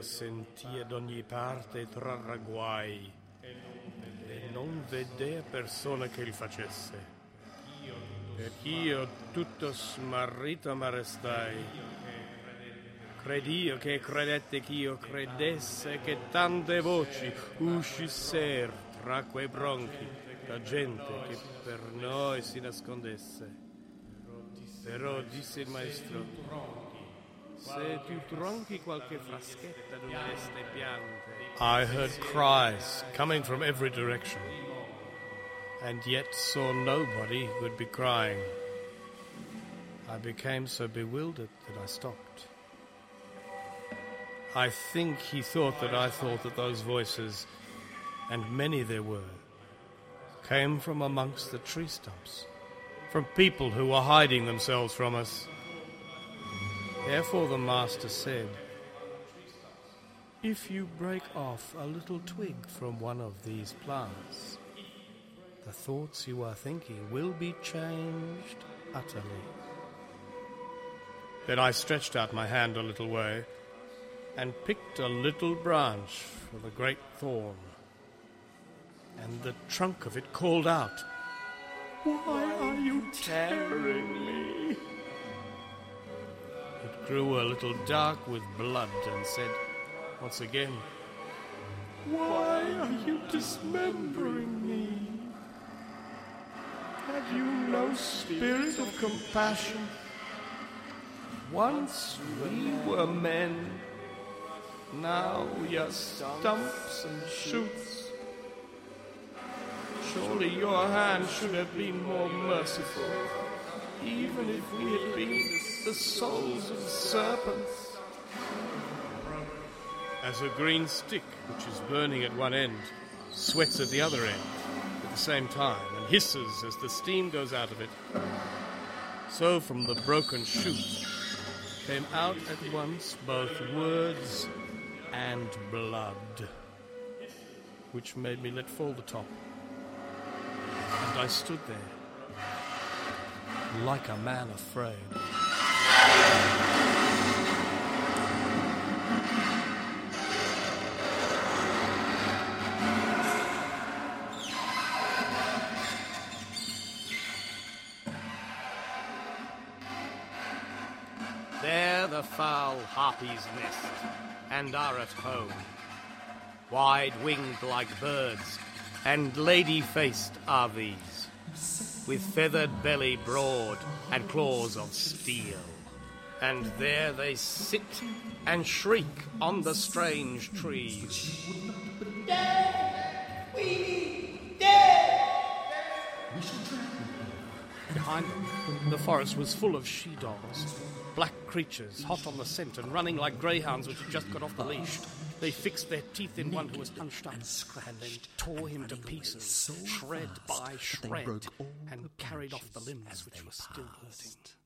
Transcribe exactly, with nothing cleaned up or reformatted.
sentia d'ogni parte trarre guai e non vedea persona che il facesse. Perch'io tutto smarrito m'arrestai. Cred'io che credette ch'io credesse che tante voci uscisser tra quei bronchi da gente che per noi si nascondesse. Però disse il maestro: se tu tronchi qualche fraschetta d'una deste piante. I heard cries coming from every direction, and yet saw nobody who would be crying. I became so bewildered that I stopped. I think he thought that I thought that those voices, and many there were, came from amongst the tree stumps, from people who were hiding themselves from us. Therefore the master said, if you break off a little twig from one of these plants, the thoughts you are thinking will be changed utterly. Then I stretched out my hand a little way and picked a little branch for the great thorn, and the trunk of it called out, why are you tearing me? It grew a little dark with blood and said once again, why are you dismembering me? Have you no spirit of compassion? Once we were men, now we are stumps and shoots. Surely your hand should have been more merciful, even if we had been the souls of serpents. As a green stick, which is burning at one end, sweats at the other end at the same time and hisses as the steam goes out of it, so from the broken shoot came out at once both words and blood, which made me let fall the top. And I stood there, like a man afraid. There the foul harpies nest, and are at home, wide-winged like birds, and lady-faced are these, with feathered belly broad, and claws of steel. And there they sit and shriek on the strange trees. Dead! We dead! Behind them, the forest was full of she-dogs, black creatures, hot on the scent and running like greyhounds which had just got off the leash. They fixed their teeth in one who was hunched up, and, and then tore him to pieces, so shred by shred, and carried off the limbs which were still hurting.